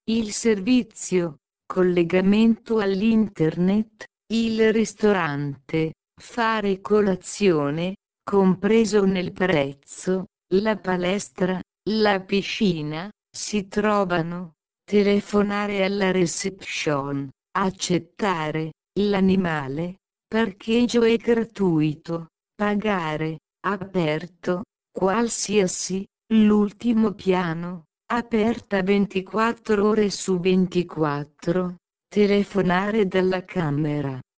il servizio, collegamento all'internet, il ristorante, fare colazione, compreso nel prezzo, la palestra, la piscina, si trovano, telefonare alla reception, accettare, l'animale, parcheggio è gratuito, pagare, aperto, qualsiasi, l'ultimo piano, aperta 24 ore su 24, telefonare dalla camera.